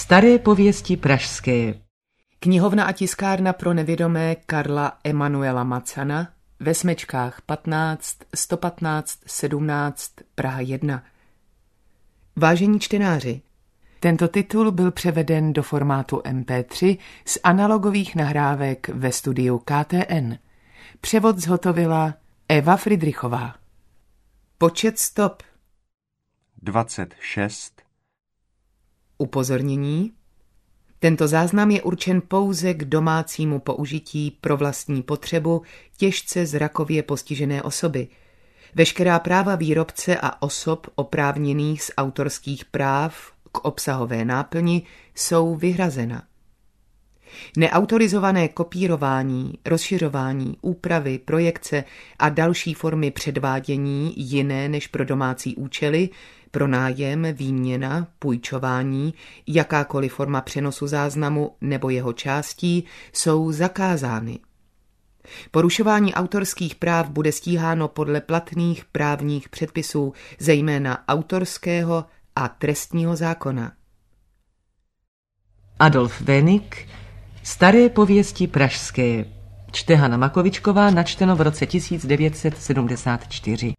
Staré pověsti pražské. Knihovna a tiskárna pro nevědomé Karla Emanuela Macana ve Smečkách 15 115 17 Praha 1. Vážení čtenáři, tento titul byl převeden do formátu MP3 z analogových nahrávek ve studiu KTN. Převod zhotovila Eva Fridrichová. Počet stop 26. Upozornění. Tento záznam je určen pouze k domácímu použití pro vlastní potřebu těžce zrakově postižené osoby. Veškerá práva výrobce a osob oprávněných z autorských práv k obsahové náplni jsou vyhrazena. Neautorizované kopírování, rozšiřování, úpravy, projekce a další formy předvádění jiné než pro domácí účely, pronájem, výměna, půjčování, jakákoliv forma přenosu záznamu nebo jeho částí jsou zakázány. Porušování autorských práv bude stíháno podle platných právních předpisů, zejména autorského a trestního zákona. Adolf Wénik, Staré pověsti pražské. Čte Hana Makovičková, načteno v roce 1974.